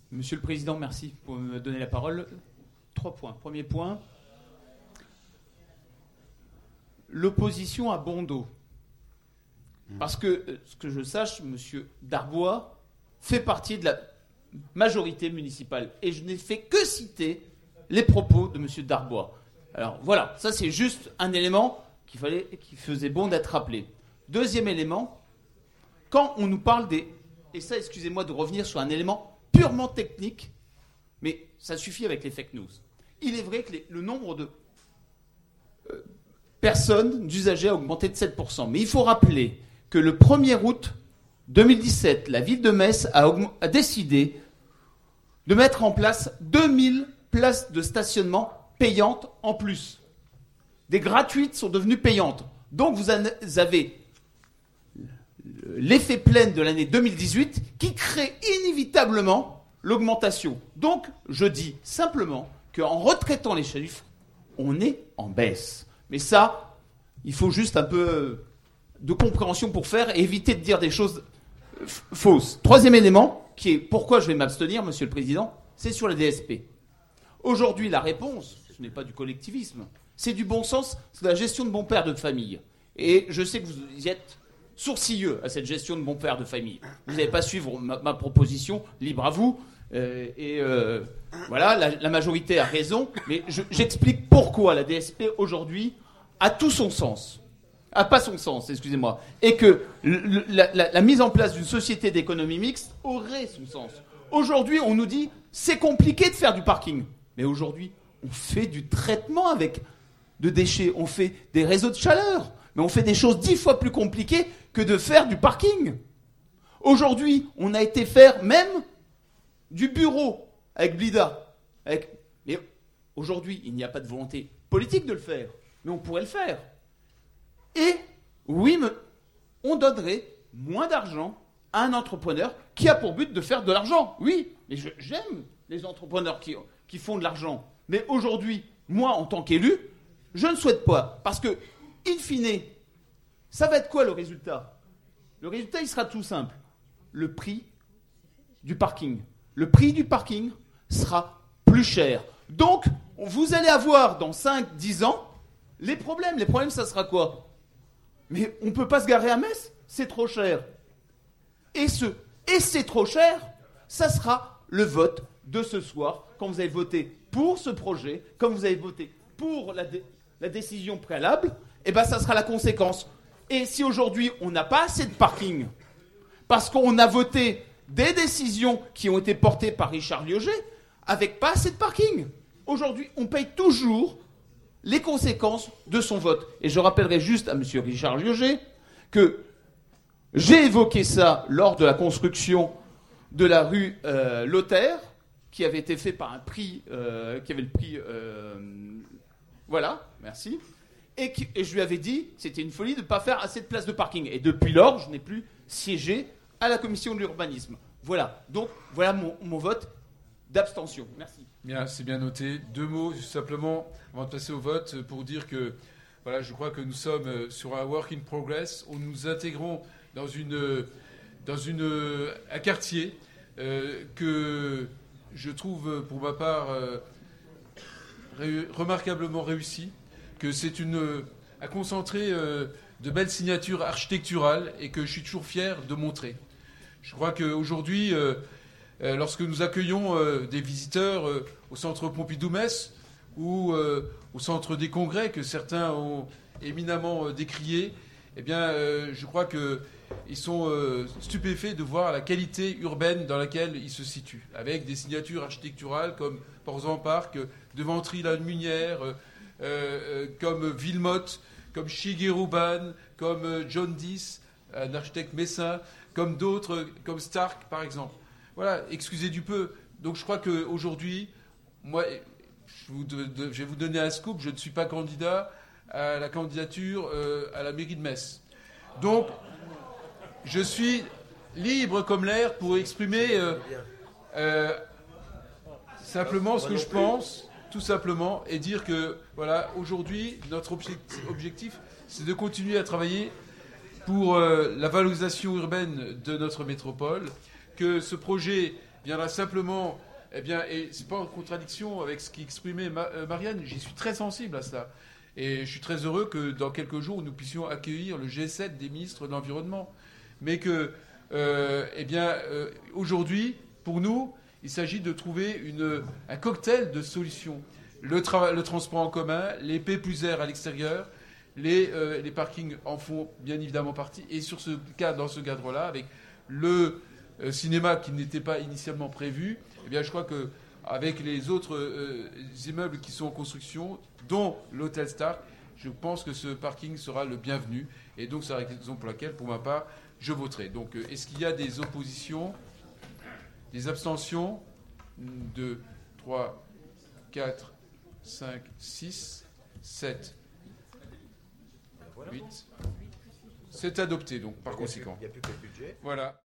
Monsieur le Président, merci pour me donner la parole. 3 points. Premier point, l'opposition a bon dos. Parce que, ce que je sache, M. Darbois fait partie de la majorité municipale. Et je n'ai fait que citer les propos de M. Darbois. Alors voilà, ça c'est juste un élément qui faisait bon d'être rappelé. Deuxième élément, quand on nous parle des... Et ça, excusez-moi de revenir sur un élément purement technique, mais ça suffit avec les fake news. Il est vrai que le nombre de personnes, d'usagers a augmenté de 7%. Mais il faut rappeler que le 1er août 2017, la ville de Metz a décidé de mettre en place 2000 places de stationnement payantes en plus. Des gratuites sont devenues payantes. Donc vous avez l'effet plein de l'année 2018 qui crée inévitablement l'augmentation. Donc je dis simplement qu'en retraitant les chiffres, on est en baisse. Mais ça, il faut juste un peu de compréhension pour faire et éviter de dire des choses fausses. Troisième élément, qui est pourquoi je vais m'abstenir, Monsieur le Président, c'est sur la DSP. Aujourd'hui, la réponse, ce n'est pas du collectivisme, c'est du bon sens, c'est de la gestion de bon père de famille. Et je sais que vous êtes sourcilleux à cette gestion de bon père de famille. Vous n'allez pas suivre ma proposition, libre à vous. Voilà, la majorité a raison, mais j'explique pourquoi la DSP aujourd'hui a tout son sens. A pas son sens, excusez-moi. Et que la mise en place d'une société d'économie mixte aurait son sens. Aujourd'hui, on nous dit c'est compliqué de faire du parking. Mais aujourd'hui, on fait du traitement de déchets, on fait des réseaux de chaleur, mais on fait des choses 10 fois plus compliquées que de faire du parking. Aujourd'hui, on a été faire même du bureau avec Blida. Mais aujourd'hui, il n'y a pas de volonté politique de le faire, mais on pourrait le faire. Et oui, on donnerait moins d'argent à un entrepreneur qui a pour but de faire de l'argent. Oui, mais j'aime les entrepreneurs qui font de l'argent. Mais aujourd'hui, moi, en tant qu'élu, je ne souhaite pas. Parce que, in fine, ça va être quoi le résultat ? Le résultat, il sera tout simple. Le prix du parking. Le prix du parking sera plus cher. Donc, vous allez avoir dans 5-10 ans les problèmes. Les problèmes, ça sera quoi ? Mais on ne peut pas se garer à Metz, c'est trop cher. Et c'est trop cher, ça sera le vote de ce soir, quand vous avez voté pour ce projet, quand vous avez voté pour la décision préalable, et bien ça sera la conséquence. Et si aujourd'hui on n'a pas assez de parking, parce qu'on a voté des décisions qui ont été portées par Richard Liogé, avec pas assez de parking, aujourd'hui on paye toujours les conséquences de son vote. Et je rappellerai juste à M. Richard Liogé que j'ai évoqué ça lors de la construction de la rue Lothaire, qui avait été fait par un prix, qui avait le prix... voilà, merci. Et je lui avais dit que c'était une folie de ne pas faire assez de places de parking. Et depuis lors, je n'ai plus siégé à la commission de l'urbanisme. Voilà, donc voilà mon vote d'abstention. Merci. Bien, c'est bien noté. 2 mots, simplement, avant de passer au vote, pour dire que voilà, je crois que nous sommes sur un work in progress, où nous intégrons dans un quartier que je trouve, pour ma part, remarquablement réussi, que c'est à concentrer de belles signatures architecturales et que je suis toujours fier de montrer. Je crois qu'aujourd'hui, lorsque nous accueillons des visiteurs au centre Pompidou-Metz ou au centre des congrès que certains ont éminemment décrié, eh bien, je crois qu'ils sont stupéfaits de voir la qualité urbaine dans laquelle ils se situent, avec des signatures architecturales comme Porzan Park, Deventry-la-Munière, comme Villemotte, comme Shigeru Ban, comme John Dees, un architecte messin, comme d'autres, comme Stark par exemple. Voilà, excusez du peu. Donc je crois qu'aujourd'hui, moi, je vais vous donner un scoop, je ne suis pas candidat à la candidature à la mairie de Metz. Donc, je suis libre comme l'air pour exprimer simplement ce que je pense, tout simplement, et dire que, voilà, aujourd'hui, notre objectif, c'est de continuer à travailler pour la valorisation urbaine de notre métropole, que ce projet viendra simplement, eh bien, et c'est pas en contradiction avec ce qu'exprimait Marianne, j'y suis très sensible à cela. Et je suis très heureux que dans quelques jours, nous puissions accueillir le G7 des ministres de l'Environnement. Mais que, aujourd'hui, pour nous, il s'agit de trouver un cocktail de solutions. Le transport en commun, les P plus R à l'extérieur, les parkings en font bien évidemment partie. Et dans ce cadre-là, avec le cinéma qui n'était pas initialement prévu, eh bien, je crois qu'avec les autres immeubles qui sont en construction, dont l'hôtel Stark, je pense que ce parking sera le bienvenu. Et donc, c'est la raison pour laquelle, pour ma part, je voterai. Donc, est-ce qu'il y a des oppositions, des abstentions? 2, 3, 4, 5, 6, 7, 8. C'est adopté, donc, par conséquent. Il n'y a plus que le budget. Voilà.